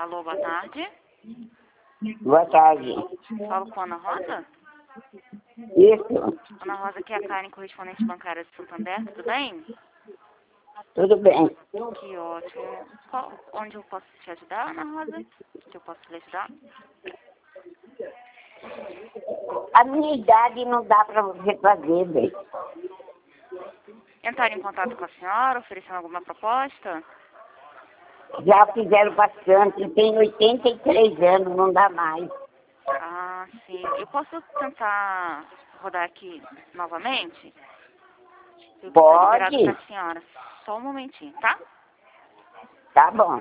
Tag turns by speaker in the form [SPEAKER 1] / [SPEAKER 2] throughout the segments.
[SPEAKER 1] Alô, boa tarde.
[SPEAKER 2] Boa tarde.
[SPEAKER 1] Falo com a Ana Rosa?
[SPEAKER 2] Isso,
[SPEAKER 1] Ana Rosa, aqui é a Karen, correspondente bancária de Santander, tudo bem?
[SPEAKER 2] tudo bem.
[SPEAKER 1] Que ótimo. Onde eu posso te ajudar, Ana Rosa? Que eu posso lhe ajudar?
[SPEAKER 2] A minha idade não dá para você fazer, bem.
[SPEAKER 1] Entraram em contato com a senhora, oferecendo alguma proposta?
[SPEAKER 2] Já fizeram bastante, eu tenho 83 anos, não dá mais.
[SPEAKER 1] Ah, sim. Eu posso tentar rodar aqui novamente? Eu estou liberado
[SPEAKER 2] Pode?
[SPEAKER 1] para a senhora. Só um momentinho, tá?
[SPEAKER 2] Tá bom.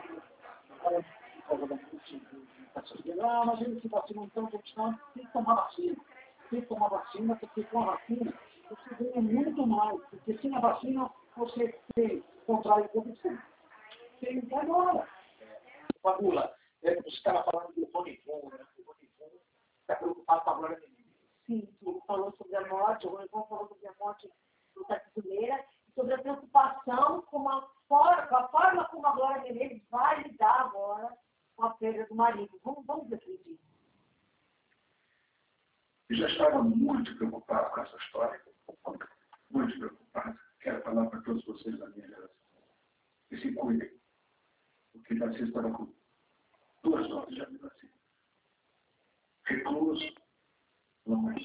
[SPEAKER 3] Não, mas eles se vacinam, então, tem que tomar vacina. Tem que tomar vacina, porque com a vacina você ganha muito mais. Porque sem a vacina você contrai o Covid. Tem agora. Fabula, você estava falando do Ronivon, né? O Ronivon está preocupado com a Glória Menezes.
[SPEAKER 4] Sim, ele falou sobre a morte, o Ronivon falou sobre a morte do Tarcísio, sobre a preocupação com a forma como a Glória Menezes vai lidar agora com a perda do marido. Vamos refletir.
[SPEAKER 3] Eu já estava muito preocupado com essa história. Muito preocupado. Quero falar para todos vocês da minha geração. E se cuidem. Porque Tarcísio estava com 2 doses de vacina. Recluso, não é.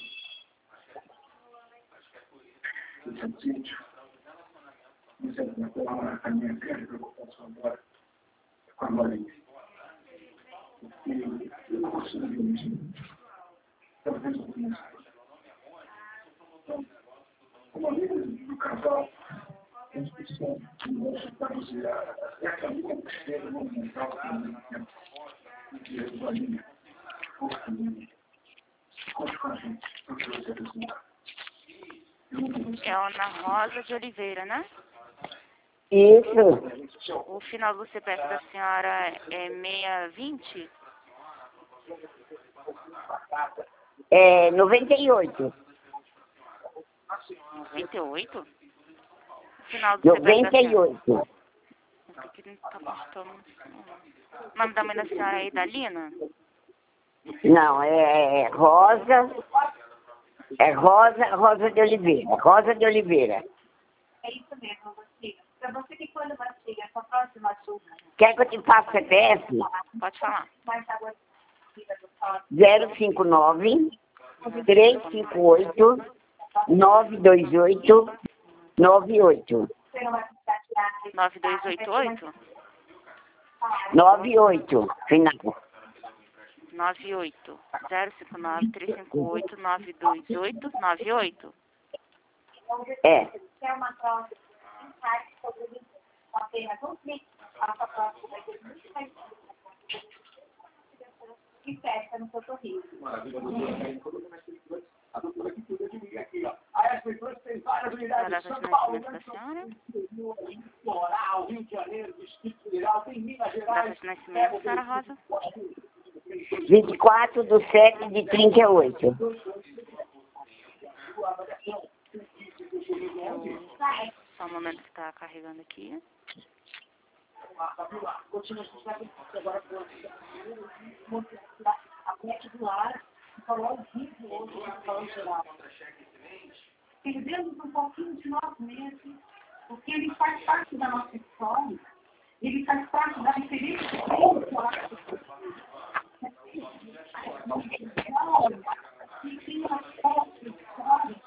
[SPEAKER 3] Esse é o sítio. Isso é a minha grande preocupação agora. Com a Glorinha. Porque eu não consigo ver isso. Talvez eu conheça. Uma vez no casal, a discussão para você, é a caminha besteira monumental que é a Glorinha. Conte com a gente, porque você é resultado.
[SPEAKER 1] É a Ana Rosa de Oliveira, né?
[SPEAKER 2] Isso,
[SPEAKER 1] O final do CPF da senhora é 620?
[SPEAKER 2] é 98.
[SPEAKER 1] 98? O final do CPF da senhora.
[SPEAKER 2] 98.
[SPEAKER 1] Aqui não tá postando. O nome da mãe da senhora é Idalina?
[SPEAKER 2] Não, é Rosa. É Rosa de Oliveira. Rosa de Oliveira.
[SPEAKER 4] É isso mesmo, Mastiga. Para você que quando Mastiga, a sua próxima açúcar,
[SPEAKER 2] Quer que eu te faça CPF?
[SPEAKER 1] Pode falar.
[SPEAKER 4] mais água do sódio,
[SPEAKER 2] 059 358 928 98.
[SPEAKER 4] você não vai precisar tirar.
[SPEAKER 1] 9288?
[SPEAKER 2] 98, final.
[SPEAKER 1] 98 059 358 928 98.
[SPEAKER 2] É,
[SPEAKER 4] Quer uma troca de insight sobre apenas um clique, a sua próxima vai ter muito mais e festa no seu sorriso.
[SPEAKER 3] A doutora que cuida de mim aqui, ó. Aí as pessoas têm várias unidades
[SPEAKER 1] Data
[SPEAKER 3] de
[SPEAKER 1] de
[SPEAKER 3] São Paulo,
[SPEAKER 1] nascimento da senhora?
[SPEAKER 3] Floral, Rio de Janeiro, Distrito Federal, tem Minas
[SPEAKER 1] Data
[SPEAKER 3] Gerais.
[SPEAKER 1] de nascimento, senhora Rosa?
[SPEAKER 2] 24 de 7 de 38.
[SPEAKER 1] Só um momento que está carregando aqui.
[SPEAKER 4] Continua agora a ponte do ar, falou ao vivo hoje, falou geral. Perdemos um pouquinho de nós mesmos, porque ele faz parte da nossa história, ele faz parte da referência que tem uma foto histórica,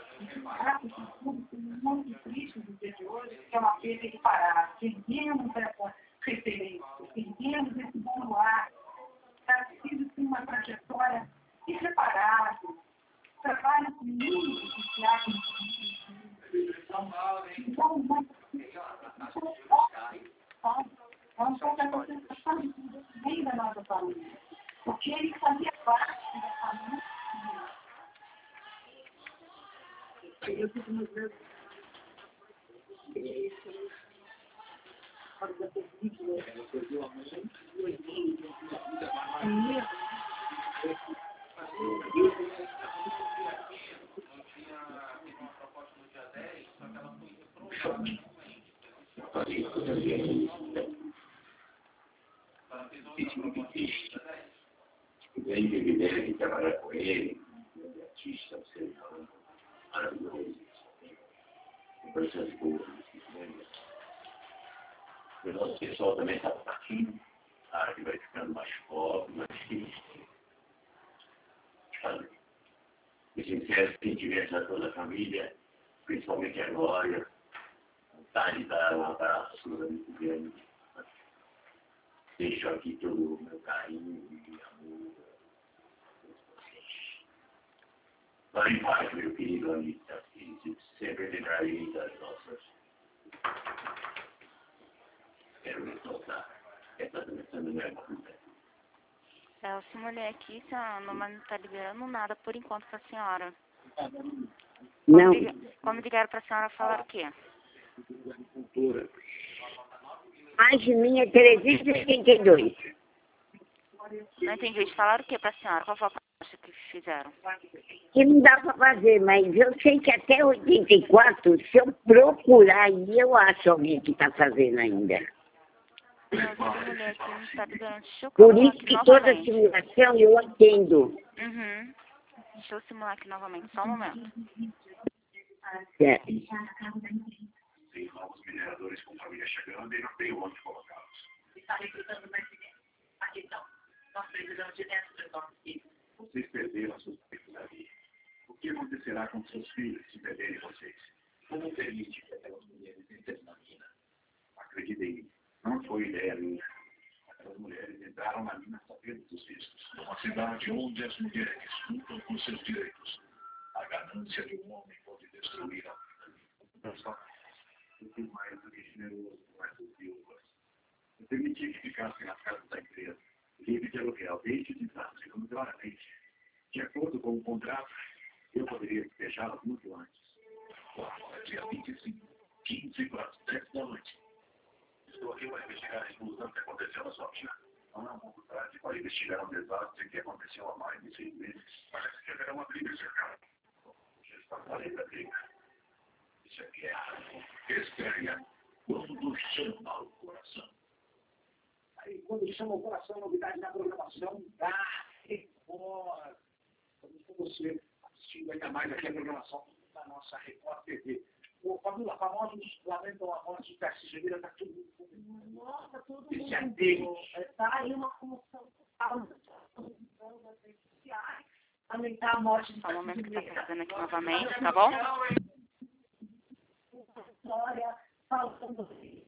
[SPEAKER 4] muito triste no dia de hoje, que é uma perda de parar. Perdemos essa referência, perdemos esse bom ar, Tarcísio tem uma trajetória irreparável, trabalha com muitos de teatro. Então, vamos colocar você bem da nossa família, porque ele fazia parte da família. Eu fico nos meus
[SPEAKER 5] ritmo de pista, né? Bem evidente de trabalhar com ele, artista, você maravilhoso, conversas boas, o nosso pessoal também está partindo, a arte vai ficando mais pobre, mais triste. Me sincero, quem tivesse a toda a família, principalmente a Glória, vontade de dar um abraço muito grande. Deixo aqui todo o meu carinho e amor. Vá em paz, meu querido Anitta, e sempre lembrarei das nossas. Quero ressaltar. Essa também não é uma coisa.
[SPEAKER 1] Essa mulher aqui, a mamãe não está liberando nada por enquanto para a senhora.
[SPEAKER 2] Não.
[SPEAKER 1] Como ligaram para a senhora, falaram o quê?
[SPEAKER 2] A de mim é 382.
[SPEAKER 1] Não entendi, eles falaram o quê para a senhora? Qual foi a proposta que fizeram?
[SPEAKER 2] Que não dá para fazer, mas eu sei que até 84, se eu procurar aí, eu acho alguém que está fazendo ainda.
[SPEAKER 1] Essa mulher aqui não está liberando. Deixa eu
[SPEAKER 2] Por
[SPEAKER 1] simular
[SPEAKER 2] isso
[SPEAKER 1] aqui
[SPEAKER 2] que toda
[SPEAKER 1] novamente.
[SPEAKER 2] simulação eu atendo.
[SPEAKER 1] Uhum. Deixa eu simular aqui novamente, só um momento.
[SPEAKER 2] Certo.
[SPEAKER 5] Tem novos mineradores com família chegando e não tem onde colocá-los.
[SPEAKER 4] Está recrutando mais dinheiro? Aqui não. Nós precisamos de 10 pessoas aqui.
[SPEAKER 5] Vocês perderam seus filhos ali. O que acontecerá com seus filhos se perderem vocês? Como permite que aquelas mulheres entrem na mina? Acreditem em mim, não foi ideia minha. Aquelas mulheres entraram na mina sabendo dos riscos. Numa cidade onde as mulheres lutam por seus direitos, a ganância de um homem pode destruir a vida. Eu fui mais do que generoso com essas viúvas. Eu permiti que ficassem nas casas da empresa, livre de aluguel, desde de anos, segundo claramente. De acordo com o contrato, eu poderia fechá-las muito antes. Agora, dia 25, 15 para as 10 da noite. Estou aqui para investigar a explosão que aconteceu na sua mina. Não é um pouco tarde para investigar um desastre que aconteceu há mais de 6 meses. Parece que haverá uma briga cercada. Já está falando da briga. Isso é guerra. Espere, quando chama o coração.
[SPEAKER 3] Aí, quando chama o coração, novidade na programação da Record. Estamos com você assistindo ainda mais aqui a programação da nossa Record TV. O Fabíola, famosos lamentam a morte de Tarcísio Meira, está tudo muito.
[SPEAKER 4] Nossa, tudo
[SPEAKER 3] Esse é
[SPEAKER 4] muito.
[SPEAKER 3] Deus.
[SPEAKER 4] Está aí uma comoção total nas redes sociais. Lamentar a morte de
[SPEAKER 1] Só um momento que
[SPEAKER 4] Tarcísio
[SPEAKER 1] está
[SPEAKER 4] Meira.
[SPEAKER 1] fazendo aqui novamente, tá bom?
[SPEAKER 4] História falando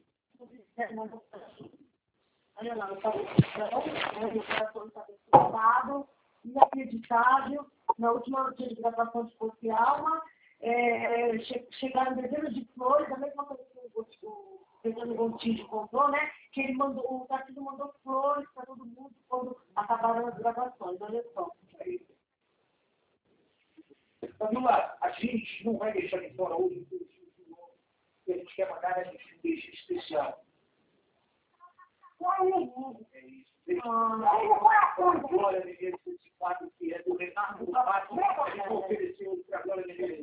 [SPEAKER 4] olha lá, o coração está desculpado, inacreditável. Na última notícia de gravação de Corpo e Alma, chegaram dezenas de flores, a mesma coisa que o Fernando Gontijo contou, né? Que ele mandou, o Tarcísio mandou flores para todo mundo quando acabaram as gravações. Olha só.
[SPEAKER 3] Fabíola, a gente não vai deixar de fora hoje, porque a gente quer mandar a gente um beijo especial. É isso. Glória de Deus, esse quadro que é do Renato Lobato, que ofereceu para a Glória de Deus.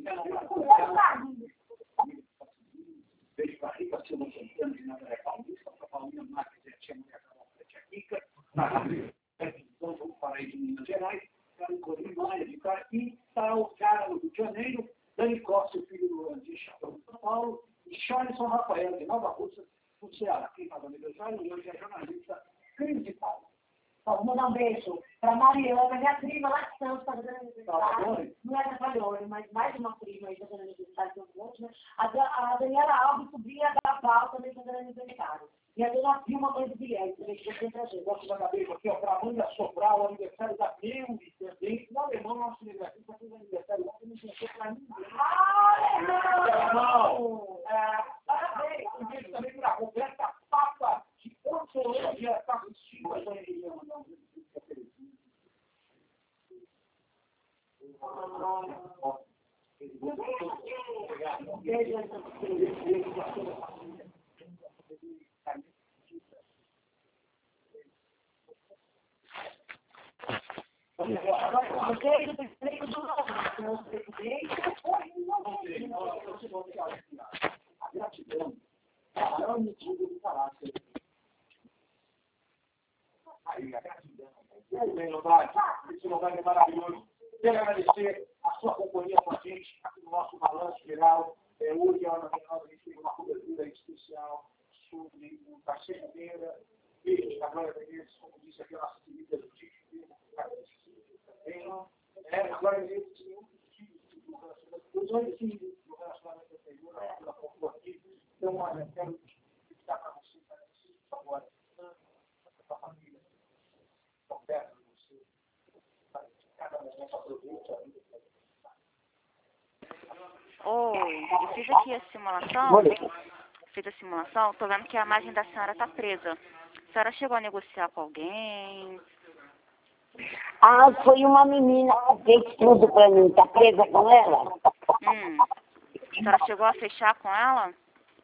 [SPEAKER 3] Beijo para a Rica Silva Santana, de Nazaré Paulista, para a Paulinha Marques, a tia Maria Carol, a tia Rica, para o Paraíso de Minas Gerais, para o Corinthians Maia de Carpim, para o cara do Rio de Janeiro, Dani Costa, o filho do Andy de São Paulo, e Charleston Rafael, de Nova Rússia, do Ceará. Quem faz aniversário hoje é a jornalista Cris de Paulo.
[SPEAKER 4] Vou mandar um beijo para Mariana, minha prima lá de Santos, está fazendo aniversário. Não é da Valhone, mas mais uma prima aí está fazendo aniversário, tem um monte, né? A Daniela Alves, sobrinha da Val, também está fazendo aniversário. E a dona Vilma, mãe do Guilherme, também que sempre a gente.
[SPEAKER 3] Posso mandar beijo aqui, ó, para a Amanda Sobral, o aniversário da Neuve também. O alemão, nosso aniversário, está fazendo aniversário ontem, não tinha para ninguém.
[SPEAKER 4] Alemão!
[SPEAKER 3] Parabéns! Um beijo também para a Roberta Papa, de Orsolândia, está assistindo a gente. A gratidão é a maior medida do caráter. A Aí, a gratidão. Bem, Leonardo, esse lugar é maravilhoso. Quero agradecer a sua companhia com a gente aqui no nosso balanço geral. Hoje, a gente tem uma cobertura especial sobre o Tarcísio Meira. Beijo, agora, como disse aqui a nossa querida Judite, também. Agora, ele tinha um os dois filhos do relacionamento anterior, ela colocou aqui. Então, olha, quero explicar para você, por favor, a família, conversa com você, cada momento aproveita a vida.
[SPEAKER 1] Oi, eu fiz aqui a simulação. Fiz a simulação, tô vendo que a imagem da senhora está presa. A senhora chegou a negociar com alguém?
[SPEAKER 2] Ah, foi uma menina que fez tudo pra mim. Tá presa com ela?
[SPEAKER 1] A senhora chegou a fechar com ela?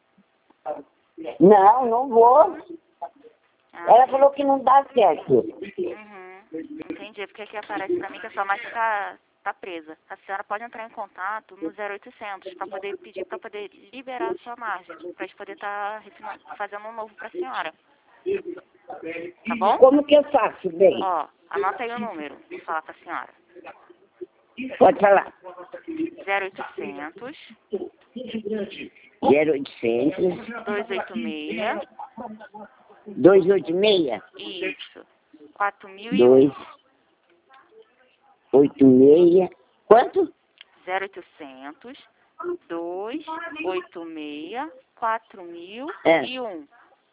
[SPEAKER 2] Não, não vou. Ela falou que não dá certo.
[SPEAKER 1] Entendi, porque aqui aparece pra mim que a sua imagem tá presa. A senhora pode entrar em contato no 0800 para poder pedir para poder liberar a sua margem, pra gente poder estar fazendo um novo pra senhora. Tá bom?
[SPEAKER 2] Como que eu faço, bem?
[SPEAKER 1] Ó, anota aí o número, vou falar pra senhora.
[SPEAKER 2] Pode falar.
[SPEAKER 1] 0800
[SPEAKER 2] 0800
[SPEAKER 1] 286
[SPEAKER 2] 286
[SPEAKER 1] isso, 4001.
[SPEAKER 2] 286 quanto?
[SPEAKER 1] 0800 286 4001.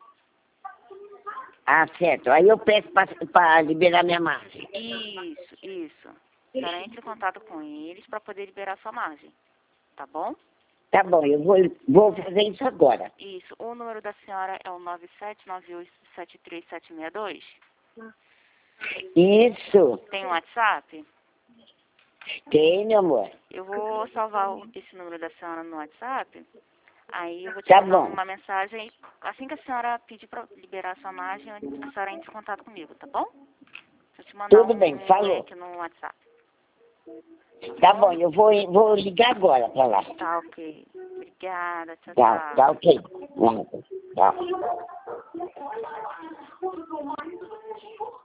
[SPEAKER 2] Ah, certo. Aí eu peço para liberar minha margem.
[SPEAKER 1] Isso. A senhora entre em contato com eles para poder liberar sua margem. Tá bom?
[SPEAKER 2] Tá bom, eu vou fazer isso agora.
[SPEAKER 1] Isso. O número da senhora é o 979873762?
[SPEAKER 2] Isso.
[SPEAKER 1] Tem um WhatsApp?
[SPEAKER 2] Tem, meu amor.
[SPEAKER 1] Eu vou salvar esse número da senhora no WhatsApp. Aí eu vou te
[SPEAKER 2] Tá
[SPEAKER 1] mandar
[SPEAKER 2] bom.
[SPEAKER 1] uma mensagem. Assim que a senhora pedir para liberar sua margem, a senhora entre em contato comigo, tá bom? Vou te mandar
[SPEAKER 2] Tudo bem, falou.
[SPEAKER 1] link no WhatsApp.
[SPEAKER 2] Tá bom, eu vou ligar agora para lá.
[SPEAKER 1] Tá ok. Obrigada. Tchau,
[SPEAKER 2] Tá ok. Tchau.